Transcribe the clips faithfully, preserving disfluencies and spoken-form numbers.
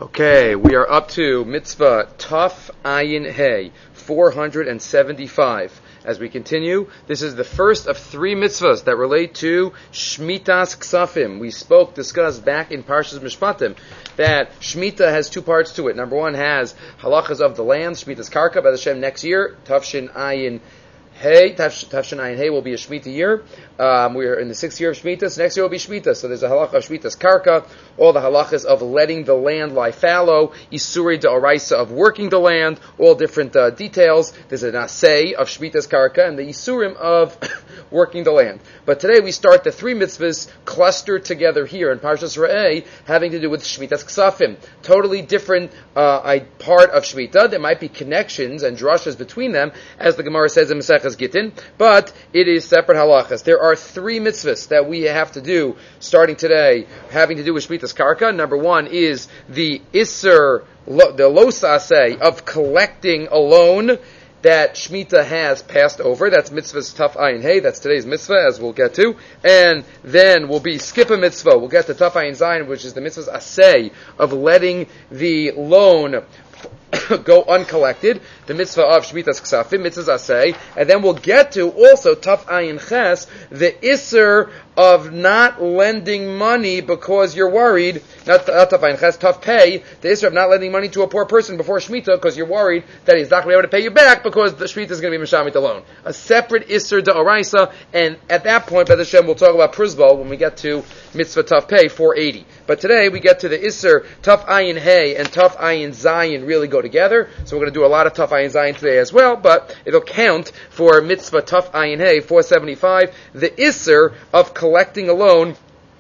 Okay, we are up to mitzvah Taf Ayin Hey, four hundred seventy-five. As we continue, this is the first of three mitzvahs that relate to Shmitas Ksafim. We spoke, discussed back in Parshas Mishpatim that Shemitah has two parts to it. Number one has halachas of the land, Shmitas Karka, by the Shem next year, Tafshin Ayin Hey, Tafshin Ayin Hey will be a Shemitah year. Um, we are in the sixth year of Shemitah, so next year will be Shemitah. So there's a halacha of Shmitas Karka, all the halachas of letting the land lie fallow, Isuri D'Oraisa of working the land, all different uh, details. There's an Asay of Shmitas Karka and the Isurim of working the land. But today we start the three mitzvahs clustered together here in Parshas Re'eh, having to do with Shmitas Ksafim. Totally different uh, part of Shemitah. There might be connections and drashas between them, as the Gemara says in Maseches Gittin, but it is separate halachas. There are three mitzvahs that we have to do starting today, having to do with Shmitas Karka. Number one is the Isser, the Losaseh of collecting a loan that Shemitah has passed over. That's mitzvah's Taf Ayin Hey. That's today's mitzvah, as we'll get to. And then we'll be skip a mitzvah. We'll get to Taf Ayin Zayin, which is the mitzvah's Aseh of letting the loan go uncollected, the mitzvah of Shmitas Ksafim, mitzvahs Aseh, and then we'll get to also Taf Ayin Ches, the Isser of not lending money because you're worried, not, not Taf Ayin Ches, Taf Pay, the Isser of not lending money to a poor person before Shemitah because you're worried that he's not going to be able to pay you back because the Shemitah is going to be Mishamit alone. A separate Isser D'Oraisa, and at that point, B'ez Hashem, we'll talk about Prizbal when we get to mitzvah Taf Pay, four eighty. But today we get to the Isser, Taf Ayin Hey and Taf Ayin Zayin really go together, so we're going to do a lot of Taf Ayin Zayin today as well, but it'll count for mitzvah Taf Ayin Hey, four seventy-five, the Isser of collecting a loan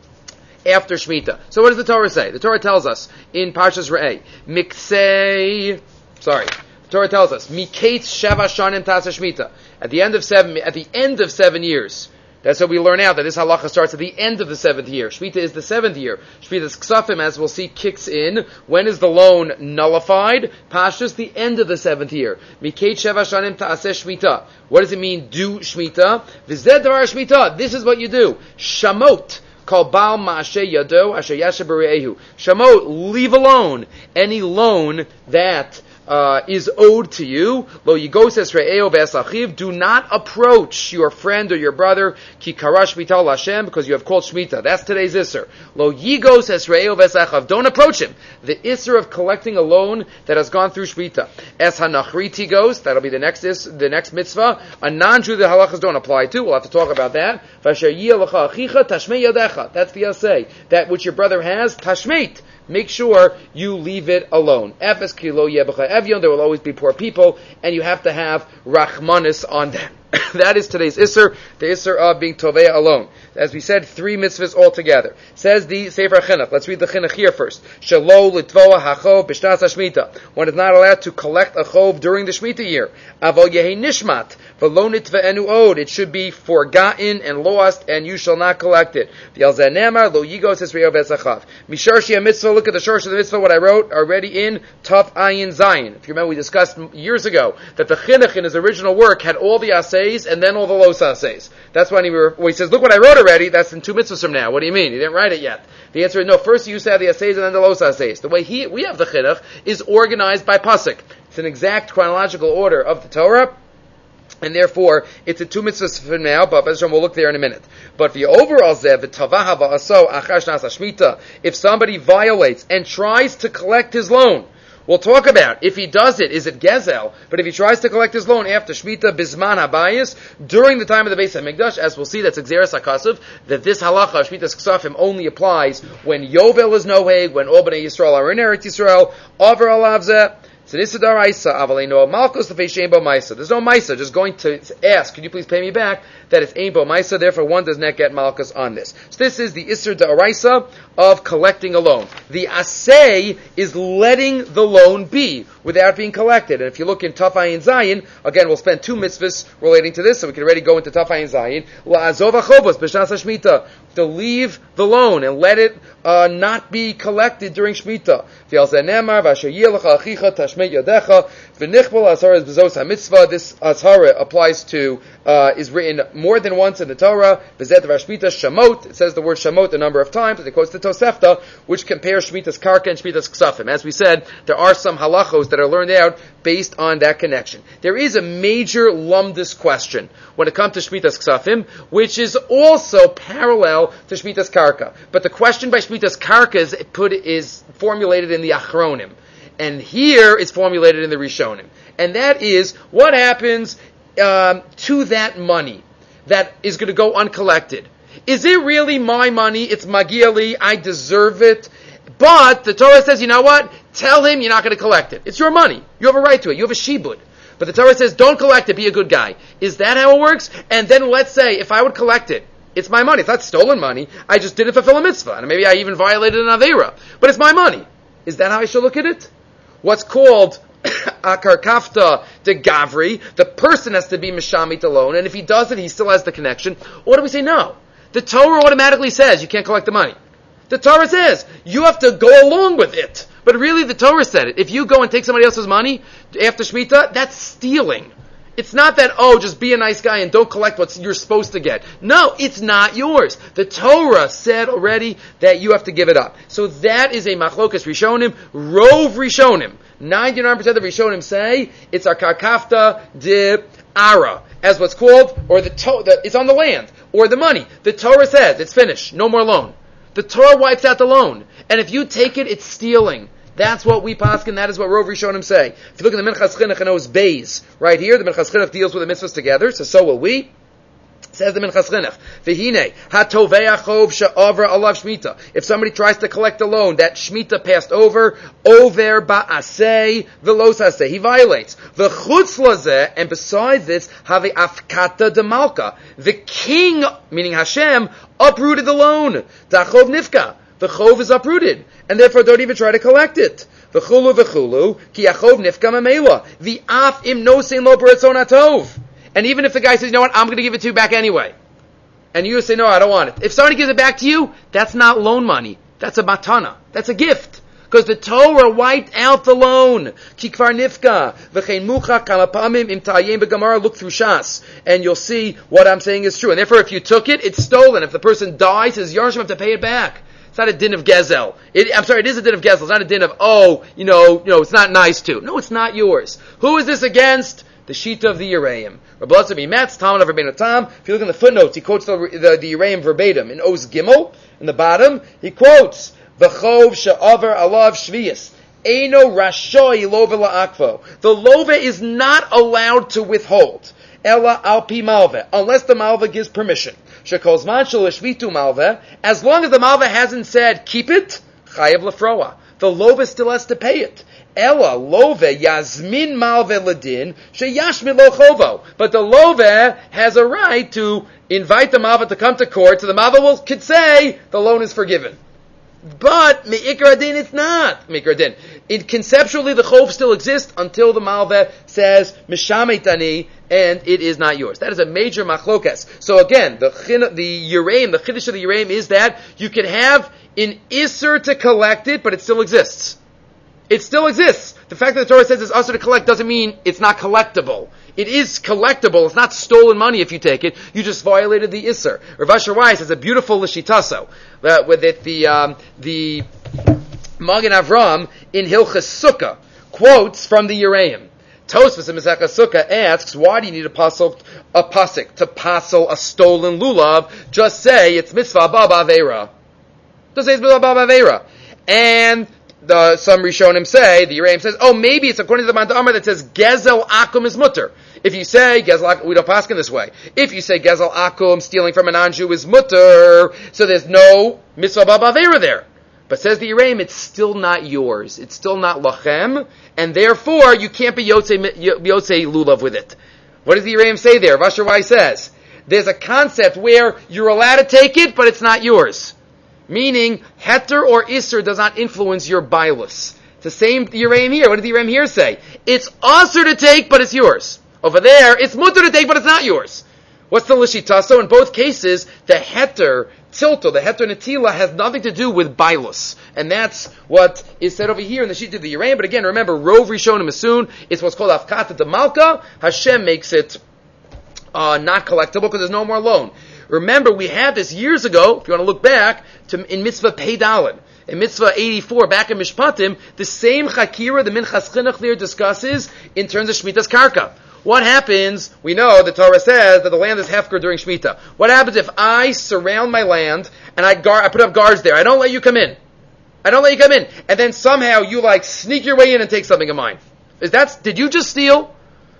after Shemitah. So what does the Torah say? The Torah tells us in Parshas Re'eh, Miksei, sorry, the Torah tells us, Miketz Sheva Shanim Tasa Shemitah. At the end of seven, at the end of seven years, that's what we learn out, that this halacha starts at the end of the seventh year. Shemitah is the seventh year. Shmita's Ksafim, as we'll see, kicks in. When is the loan nullified? Pashtus, the end of the seventh year. Miketz Sheva Shanim Ta'aseh Shemitah. What does it mean, do Shemitah? V'zeh davar Shemitah. This is what you do. Shamot. Called Baal Ma'aseh Yado Asher Yasher B'Re'ehu. Shamot, leave alone any loan that Uh, is owed to you. Lo yigoses re'eo ve'esachiv. Do not approach your friend or your brother ki karash shmita l'Hashem because you have called shmita. That's today's isser. Lo yigoses re'eo ve'esachiv. Don't approach him. The isser of collecting a loan that has gone through shmita. Es hanachriti goes. That'll be the next is the next mitzvah. A non-Jew the halachas don't apply to. We'll have to talk about that. V'asher yiyeh lecha achicha tashmei yadecha. That's the asay. That which your brother has, tashmeit. Make sure you leave it alone. Efes kilo yebecha evyon. There will always be poor people, and you have to have rachmanis on them. That is today's Isser, the Isser of being Tovea alone. As we said, three mitzvahs altogether. Says the Sefer Chinuch. Let's read the Chinuch here first. Shelo litvoa hachov b'shnas hashmita. One is not allowed to collect a chov during the Shemitah year. Avol yehi nishmat v'lo nitve'enu od. It should be forgotten and lost, and you shall not collect it. V'yal zeh nemar lo yigos esreo v'esachav. Misharshi mitzvah. Look at the shorsh of the mitzvah. What I wrote already in Taf Ayin Zayin. If you remember, we discussed years ago that the Chinuch in his original work had all the asays and then all the los asays. That's when he, were, when he says, look what I wrote already, that's in two mitzvahs from now. What do you mean? He didn't write it yet. The answer is no. First you used to have the asays and then the los asays. The way he, we have the Chinuch is organized by pasuk. It's an exact chronological order of the Torah, and therefore it's in two mitzvahs from now, but we'll look there in a minute. But the overall zev, the tavaha va'aso achash nasa shmita, if somebody violates and tries to collect his loan, we'll talk about if he does it, is it gezel? But if he tries to collect his loan after Shemitah bisman habayis, during the time of the Beis HaMikdash, as we'll see, that's Xeris HaKasav, that this halacha of Shmitas Ksafim only applies when Yovel is noheg, when all Bnei Yisrael are in Eretz Yisrael, over alavzeh. There's no Maisa, just going to ask, can you please pay me back? That is Ein Bo Maisa, therefore one does not get Malchus on this. So this is the Isser D'Oraisa of collecting a loan. The Asay is letting the loan be. without being collected. And if you look in Taf Ayin Zayin, again, we'll spend two mitzvahs relating to this, so we can already go into Taf Ayin Zayin. La'azov ha'chovos b'shnas hashmita, to leave the loan and let it uh, not be collected during Shemitah. This Azhara applies to, uh, is written more than once in the Torah. It says the word Shamot a number of times, and it quotes the Tosefta, which compares Shemitah's Karka and Shemitah's Ksafim. As we said, there are some halachos that are learned out based on that connection. There is a major lumdus question when it comes to Shemitah's Ksafim, which is also parallel to Shemitah's Karka. But the question by Shemitah's Karka is put is formulated in the Achronim, and here it's formulated in the Rishonim. And that is, what happens um, to that money that is going to go uncollected? Is it really my money? It's Magiali, I deserve it. But the Torah says, you know what? Tell him you're not going to collect it. It's your money. You have a right to it. You have a shibud. But the Torah says, don't collect it, be a good guy. Is that how it works? And then let's say, if I would collect it, it's my money. It's not stolen money. I just didn't fulfill a mitzvah. And maybe I even violated an Aveira. But it's my money. Is that how I should look at it? What's called Akar Kafta de Gavri, the person has to be Mishamit alone, and if he doesn't, he still has the connection. Or do we say no? The Torah automatically says you can't collect the money. The Torah says you have to go along with it. But really, the Torah said it. If you go and take somebody else's money after Shemitah, that's stealing. It's not that, oh, just be a nice guy and don't collect what you're supposed to get. No, it's not yours. The Torah said already that you have to give it up. So that is a machlokas Rishonim, Rov Rishonim. ninety-nine percent of Rishonim say it's a karkafta de ara, as what's called, or the, to- the it's on the land, or the money. The Torah says it's finished, no more loan. The Torah wipes out the loan. And if you take it, it's stealing. That's what we paskin, that is what Rov Rishonim say. If you look at the Minchas Chinuch and those bays, right here, the Minchas Chinuch deals with the mitzvahs together, so so will we. Says the Minchas Chinuch, V'hine, ha-tovei achov she'over alav shmita. If somebody tries to collect a loan that shmita passed over, over ba'aseh v'los aseh. He violates. V'chutz lazeh, and besides this, have afkata de malka. The king, meaning Hashem, uprooted the loan. Ta'chov nifka. The chov is uprooted, and therefore don't even try to collect it. V'chulu v'chulu, ki achov nifka mamela. V'af im nosein lo b'ratzon atov. And even if the guy says, you know what, I'm going to give it to you back anyway, and you say, no, I don't want it. If somebody gives it back to you, that's not loan money. That's a matana. That's a gift. Because the Torah wiped out the loan. Ki kvar nifka. V'chein mucha kama pamim im ta'ayim b'gamara. Look through Shas, and you'll see what I'm saying is true. And therefore, if you took it, it's stolen. If the person dies, his yarshim have to pay it back. It's not a din of gezel. It, I'm sorry, it is a din of gezel. It's not a din of, oh, you know, you know, it's not nice to. No, it's not yours. Who is this against? The Shita of the Yereim. Rabbi Elazar Metz, Talmud of Rabbeinu Tam. If you look in the footnotes, he quotes the, the, the Yereim verbatim. In Oz Gimel, in the bottom, he quotes, V'chov she'avar alav shviyas. Eino rashoi love la'akvo. The love is not allowed to withhold. Ella al pi malve. Unless the malve gives permission. Shekol zman shel shvitu malve. As long as the malve hasn't said, keep it, chayav lefroa. The love still has to pay it. Ella love yazmin malve ladin sheyashmin lo chovo. But the love has a right to invite the malve to come to court, so the malve will could say the loan is forgiven. But me'ikra din, it's not me'ikra din. It, conceptually, the chov still exists until the malve says mishametani, and it is not yours. That is a major machlokas. So again, the the Yereim, the chiddush of the Yereim is that you can have an iser to collect it, but it still exists. It still exists. The fact that the Torah says it's usher to collect doesn't mean it's not collectible. It is collectible. It's not stolen money if you take it. You just violated the Isser. Rav Asher Weiss has a beautiful Lishitaso uh, with it. The um, the Magen Avram in Hilchas Sukkah quotes from the Yereim. Tosfos in Masechah Sukkah asks, why do you need a pasuk, a pasuk to passel a stolen lulav? Just say it's mitzvah baba aveira. Just say it's mitzvah baba aveira. And The, some Rishonim say, the Yereim says, oh, maybe it's according to the Manda Amar that says, Gezel Akum is mutter. If you say, Gezel Akum, we don't pass in this way. If you say, Gezel Akum, stealing from an Anju is mutter, so there's no mitzvah ba'avera there. But says the Yereim, it's still not yours. It's still not lachem, and therefore, you can't be Yotzei, Yotzei Lulav with it. What does the Yereim say there? Vasher Vai says, there's a concept where you're allowed to take it, but it's not yours. Meaning, heter or iser does not influence your bailus. It's the same Yereim here. What did the Yereim here say? It's usher to take, but it's yours. Over there, it's mutter to take, but it's not yours. What's the Lishita? So in both cases, the heter, tilto, the heter netila has nothing to do with bailus. And that's what is said over here in the sheet of the Yereim. But again, remember, Rov Rishonim Asun, it's what's called Afkata de Malka. Hashem makes it uh, not collectible because there's no more loan. Remember, we had this years ago, if you want to look back, to in Mitzvah Pei Daled. In Mitzvah eighty-four, back in Mishpatim, the same Chakira the Minchas Chinuch there discusses in terms of Shemitah's Karka. What happens, we know, the Torah says that the land is hefker during Shemitah. What happens if I surround my land and I guard, I put up guards there? I don't let you come in. I don't let you come in. And then somehow you like sneak your way in and take something of mine. Is that, did you just steal?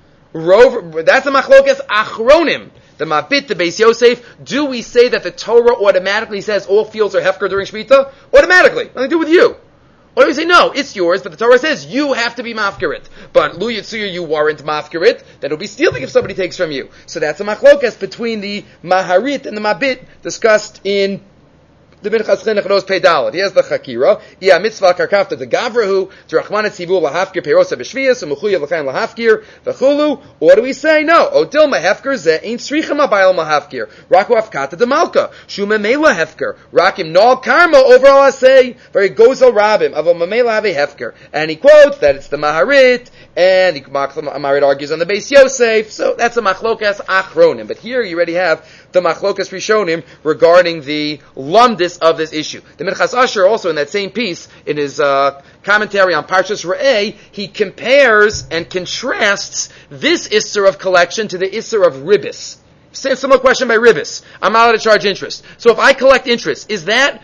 Rov, that's a machlokes achronim. The Mabit, the Beis Yosef, do we say that the Torah automatically says all fields are hefker during Shemitah? Automatically. Nothing to do with you. Or do we say, no, it's yours, but the Torah says you have to be mafkirit. But Lu Yitzuya, you warrant mafkirit, then it'll be stealing if somebody takes from you. So that's a machlokas between the Maharit and the Mabit discussed in the Minchas Chinuch knows Pei Daled. He has the Chakira. Yeah, mitzvah karkafta de gavrahu to Rachmanet Tzivu lahafkir perosa b'shviyas u'mechuya l'chaim lahafkir v'chulu. Or do we say no? O dilma hefker ze ain't srichem abayel mahafkir. Raku afkata de malka shume mela hefker. Rakim nol karma overall I say very gozel rabim of a mamela have a hefker. And he quotes that it's the Maharit, and the Maharit argues on the Beis Yosef. So that's a machlokas achronim. But here you already have the machlokas rishonim regarding the lumdis of this issue. The Minchas Asher also in that same piece, in his uh, commentary on Parshas Re'eh, he compares and contrasts this Isser of collection to the Isser of Ribis. Same similar question by Ribis. I'm not allowed to charge interest. So if I collect interest, is that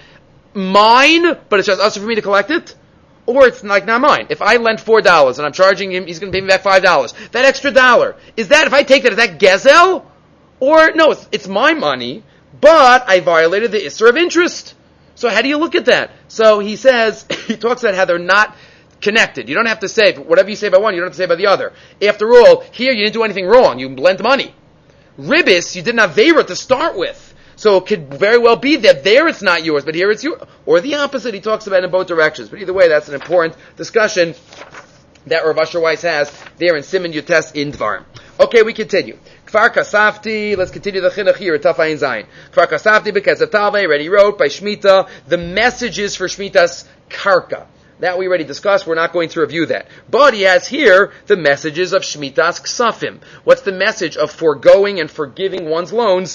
mine, but it's just Asher for me to collect it? Or it's like not mine. If I lend four dollars and I'm charging him, he's going to pay me back five dollars. That extra dollar, is that, if I take that, is that Gezel? Or, no, it's, it's my money, but I violated the Isser of interest. So how do you look at that? So he says, he talks about how they're not connected. You don't have to say, whatever you say by one, you don't have to say by the other. After all, here you didn't do anything wrong. You lent money. Ribis, you didn't have Veira to start with. So it could very well be that there it's not yours, but here it's yours. Or the opposite, he talks about in both directions. But either way, that's an important discussion that Rav Asher Weiss has there in Siman Yutes in Dvarim. Okay, we continue. Kfar Kasafti, let's continue the chinuch here at Tafayin Zayin. Kfar Kasafti, because of Talvei, already wrote by Shemitah, the messages for Shemitah's Karka. That we already discussed, we're not going to review that. But he has here the messages of Shemitah's Ksafim. What's the message of foregoing and forgiving one's loans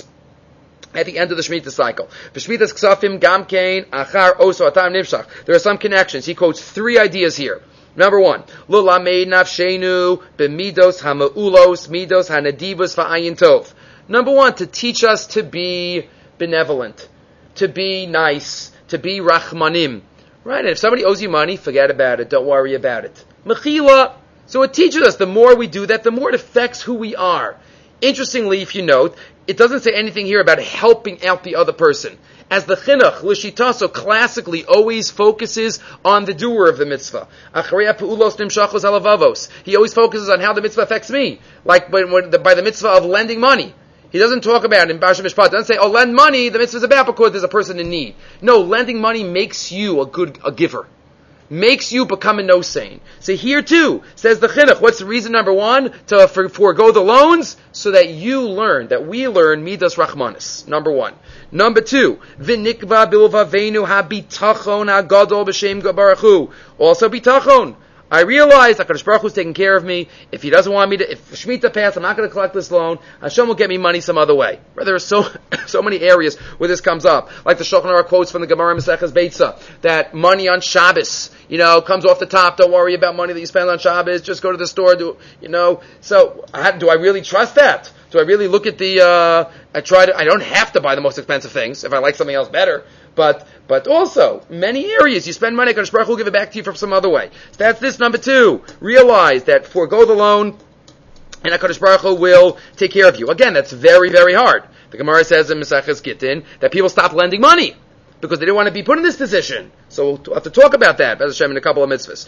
at the end of the Shemitah cycle? B'Shmitah's Ksafim, Gamkein, Achar, Oso, Atam, Nivshach. There are some connections. He quotes three ideas here. Number one, Lulamei nafshenu b'midos hamaulos midos hanadivos va'ayin tov. Number one, to teach us to be benevolent, to be nice, to be rachmanim. Right? And if somebody owes you money, forget about it. Don't worry about it. Mechila. So it teaches us, the more we do that, the more it affects who we are. Interestingly, if you note, it doesn't say anything here about helping out the other person. As the chinuch, l'shitaso, classically always focuses on the doer of the mitzvah. He always focuses on how the mitzvah affects me. Like by, by the mitzvah of lending money. He doesn't talk about it in Parshat Mishpat. He doesn't say, oh, lend money, the mitzvah is about because there's a person in need. No, lending money makes you a good a giver. Makes you become a no-sain. So here too, says the chinuch, what's the reason number one? To for, forego the loans, so that you learn, that we learn midas rachmanis. Number one. Number two, v'nikva bilvaveinu habitachon hagadol b'shem baruch hu. Also bitachon. I realize that HaKadosh Baruch Hu is taking care of me. If He doesn't want me to, if Shemitah passed, I'm not going to collect this loan. Hashem will get me money some other way. There are so so many areas where this comes up, like the Shulchan Aruch quotes from the Gemara Maseches Beitza, that money on Shabbos, you know, comes off the top. Don't worry about money that you spend on Shabbos. Just go to the store. Do you know? So, I, do I really trust that? Do I really look at the? Uh, I try to. I don't have to buy the most expensive things if I like something else better. But but also, many areas you spend money, HaKadosh Baruch Hu will give it back to you from some other way. So that's this number two. Realize that forego the loan, and HaKadosh Baruch Hu will take care of you. Again, that's very, very hard. The Gemara says in Maseches Gittin that people stopped lending money because they didn't want to be put in this position. So we'll have to talk about that, Bez Hashem, in a couple of mitzvahs.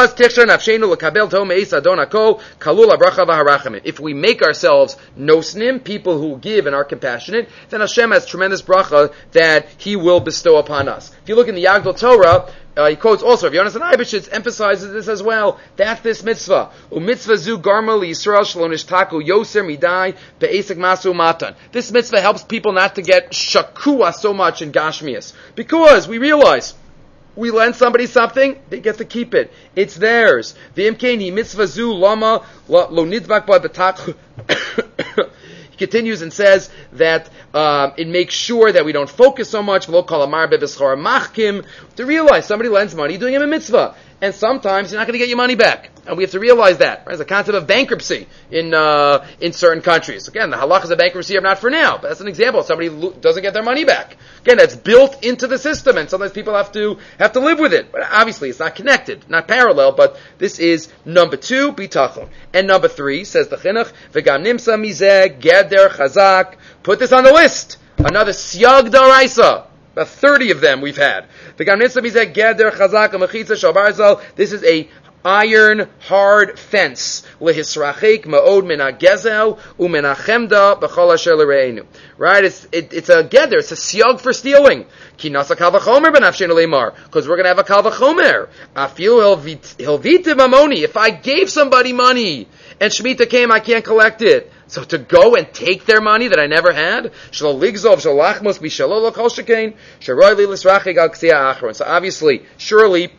If we make ourselves nosnim, people who give and are compassionate, then Hashem has tremendous bracha that He will bestow upon us. If you look in the Yagdal Torah, uh, he quotes also, Rav Yonasan Eibeshitz emphasizes this as well. That's this mitzvah. U'mitzvah zu garma li Yisrael shelo nishtaku yoser midai be'esek masu matan. This mitzvah helps people not to get shakua so much in Gashmias. Because we realize, we lend somebody something, they get to keep it. It's theirs. The imkeni mitzvah zu lama lo nidbak ba betach. He continues and says that uh, it makes sure that we don't focus so much. To realize somebody lends money, doing him a mitzvah. And sometimes you're not going to get your money back. And we have to realize that. Right? There's a concept of bankruptcy in uh, in certain countries. Again, the halachas of bankruptcy are not for now, but that's an example. Somebody lo- doesn't get their money back. Again, that's built into the system, and sometimes people have to have to live with it. But obviously, it's not connected, not parallel, but this is number two, bitachon. And number three, says the chinuch, v'gam nimsa mizeh geder chazak. Put this on the list. Another siyag daraisa. About thirty of them we've had. This is a iron hard fence. Right? It's it, it's a geder. It's a siyag for stealing. Because we're going to have a kal v'chomer. If I gave somebody money and Shemitah came, I can't collect it. So to go and take their money that I never had, so obviously, surely,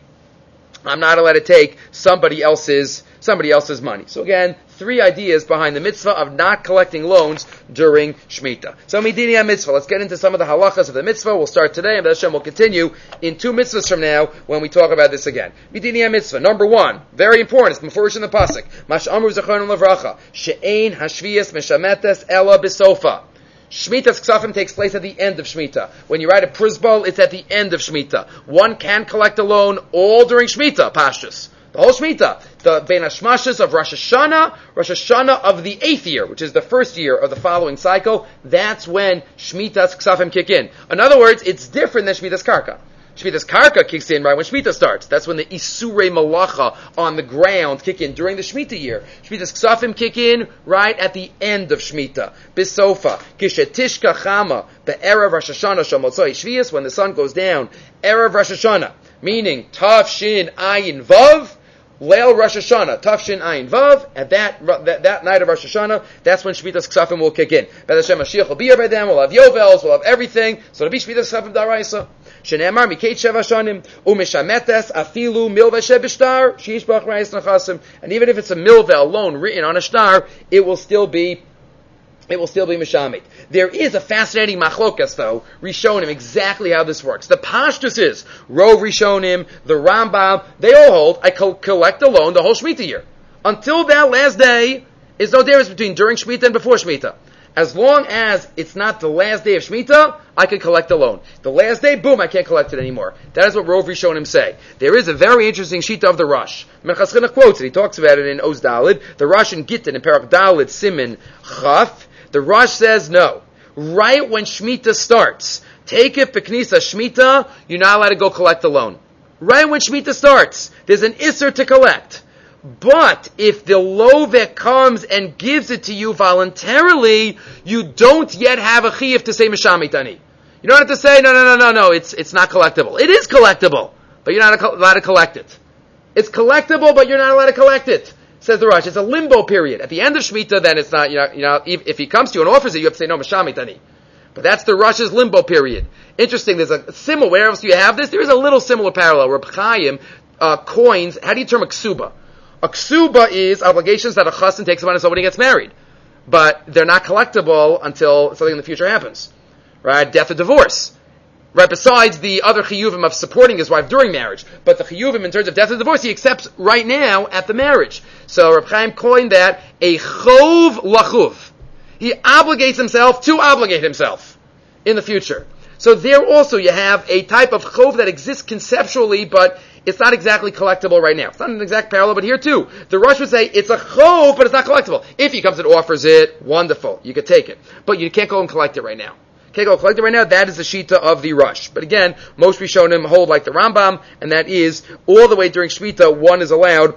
I'm not allowed to take somebody else's somebody else's money. So again, three ideas behind the mitzvah of not collecting loans during Shemitah. So Midini mitzvah. Let's get into some of the halachas of the mitzvah. We'll start today, and Hashem will continue in two mitzvahs from now when we talk about this again. Midini mitzvah. Number one, very important. It's before in the pasuk. Mash amru zechron levracha she'ein hashvias meshametes ela bisofa. Shemitah's Ksafim takes place at the end of Shemitah. When you write a Prizbal, it's at the end of Shemitah. One can collect a loan all during Shemitah, Pashtus. The whole Shemitah. The Bein Hashmashas of Rosh Hashanah, Rosh Hashanah of the eighth year, which is the first year of the following cycle, that's when Shemitah's Ksafim kick in. In other words, it's different than Shemitah's Karka. Shemitah's Karka kicks in right when Shemitah starts. That's when the Isurei Malacha on the ground kick in during the Shemitah year. Shemitah's Ksafim kick in right at the end of Shemitah. Bisofa. Kishetishka Chama. Be'erev Rosh Hashanah Shamotzoi Shvius. When the sun goes down. Erev Rosh Hashanah. Meaning Tav Shin Ayin Vav. Leil Rosh Hashanah, Tafshin Ayin Vav, at that, that that night of Rosh Hashanah, that's when Shemitah's Ksafim will kick in. B'ez Hashem Mashiach will be here by then, we'll have Yovels, we'll have everything, so it'll be Shemitah's Ksafim Daraisa. Shene'emar Mikei Sheva Shanim, U'mishametes Afilu Milva Shebishtar, Shishbach Reis Nachasim, and even if it's a milva, a loan written on a star, it will still be It will still be Mishamit. There is a fascinating machlokas, though, Rishonim, exactly how this works. The Pashtus is, Rov Rishonim, the Rambam, they all hold, I co- collect a loan the whole Shemitah year. Until that last day, there's no difference between during Shemitah and before Shemitah. As long as it's not the last day of Shemitah, I can collect a loan. The last day, boom, I can't collect it anymore. That is what Rov Rishonim say. There is a very interesting shita of the Rosh. Menachas Chinuch quotes it. He talks about it in Oz Dalid. The Rosh in Gittin, in Perak Dalid, Simin, Chaf. The Rosh says no. Right when Shemitah starts, take it Peknisa Shemitah, you're not allowed to go collect a loan. Right when Shemitah starts, there's an Isser to collect. But if the Lovek comes and gives it to you voluntarily, you don't yet have a chiyuv to say Mishamit Ani. You don't have to say, no, no, no, no, no, it's it's not collectible. It is collectible, but you're not allowed to collect it. It's collectible, but you're not allowed to collect it. Says the Rosh, it's a limbo period. At the end of Shemitah, then it's not, you know, you know if, if he comes to you and offers it, you have to say, no, Mishamit Ani. But that's the Rosh's limbo period. Interesting, there's a similar, where else do you have this? There is a little similar parallel. Reb Chaim uh, coins, how do you term a ksuba? A ksuba is obligations that a chassan takes upon himself when he gets married. But they're not collectible until something in the future happens. Right? Death or divorce. Right? Besides the other chiyuvim of supporting his wife during marriage. But the chiyuvim in terms of death or divorce, he accepts right now at the marriage. So Reb Chaim coined that a chov lachuv. He obligates himself to obligate himself in the future. So there also you have a type of chov that exists conceptually, but it's not exactly collectible right now. It's not an exact parallel, but here too. The Rosh would say it's a chov, but it's not collectible. If he comes and offers it, wonderful, you could take it. But you can't go and collect it right now. Can't go collect it right now. That is the shita of the Rosh. But again, most Rishonim hold like the Rambam, and that is all the way during Shemitah, one is allowed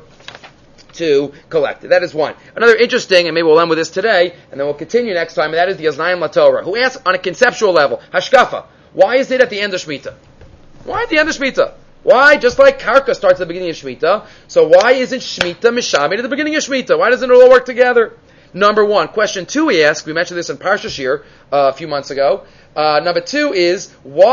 to collect it. That is one. Another interesting, and maybe we'll end with this today, and then we'll continue next time, and that is the Aznayim LaTorah, who asks on a conceptual level, Hashkafa, why is it at the end of Shemitah? Why at the end of Shemitah? Why? Just like Karka starts at the beginning of Shemitah, so why isn't Shemitah Mishamed at the beginning of Shemitah? Why doesn't it all work together? Number one. Question two we ask, we mentioned this in Parsha Shir uh, a few months ago. Uh, number two is,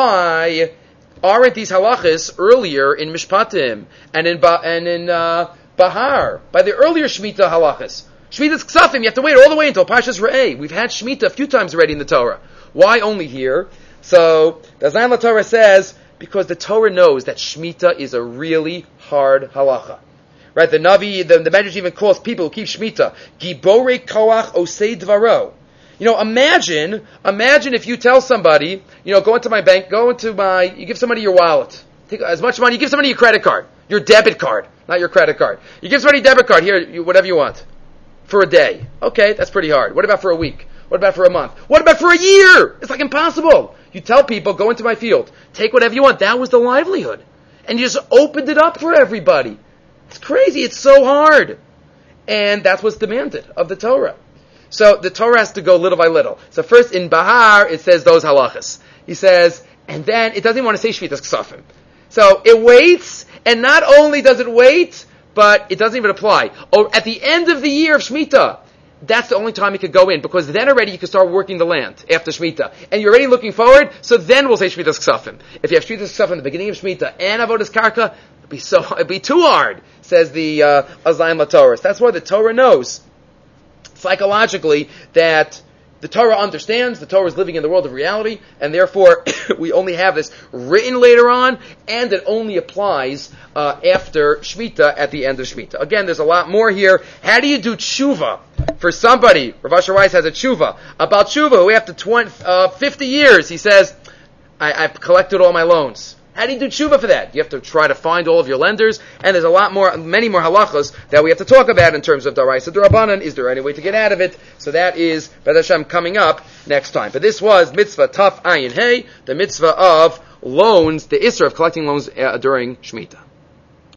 why aren't these halachas earlier in Mishpatim and in ba- and in uh, Bahar, by the earlier Shemitah halachas? Shemitah's Ksafim, you have to wait all the way until Parshas Re'eh. We've had Shemitah a few times already in the Torah. Why only here? So, the Zayin LaTorah says, because the Torah knows that Shemitah is a really hard halacha. Right? The Navi, the, the Medrash even calls people who keep Shemitah, Giborei Koach Osei Dvaro. You know, imagine, imagine if you tell somebody, you know, go into my bank, go into my, you give somebody your wallet. Take as much money, you give somebody your credit card, your debit card, not your credit card. You give somebody a debit card, here, you, whatever you want. For a day. Okay, that's pretty hard. What about for a week? What about for a month? What about for a year? It's like impossible. You tell people, go into my field, take whatever you want. That was the livelihood. And you just opened it up for everybody. It's crazy. It's so hard. And that's what's demanded of the Torah. So the Torah has to go little by little. So first in Bahar, it says those halachas. He says, and then it doesn't even want to say Shmitas Ksafim. So it waits, and not only does it wait, but it doesn't even apply. Or at the end of the year of Shemitah, that's the only time you could go in, because then already you can start working the land after Shemitah. And you're already looking forward, so then we'll say Shmitas Ksafim. If you have Shmitas Ksafim in the beginning of Shemitah and Avodas Karka, it'd be so, it'd be too hard, says the uh, Zayin LaTorah. That's why the Torah knows, psychologically, that the Torah understands, the Torah is living in the world of reality, and therefore we only have this written later on, and it only applies uh, after Shemitah, at the end of Shemitah. Again, there's a lot more here. How do you do tshuva? For somebody, Rav Asher Weiss has a tshuva, about tshuva, who after twenty, uh, fifty years, he says, I, I've collected all my loans. How do you do tshuva for that? You have to try to find all of your lenders, and there's a lot more, many more halachas that we have to talk about in terms of Daraisa D'Rabbanan. Is there any way to get out of it? So that is, B'ez Hashem, coming up next time. But this was Mitzvah Taf Ayin Hey, the mitzvah of loans, the Isra of collecting loans uh, during Shemitah.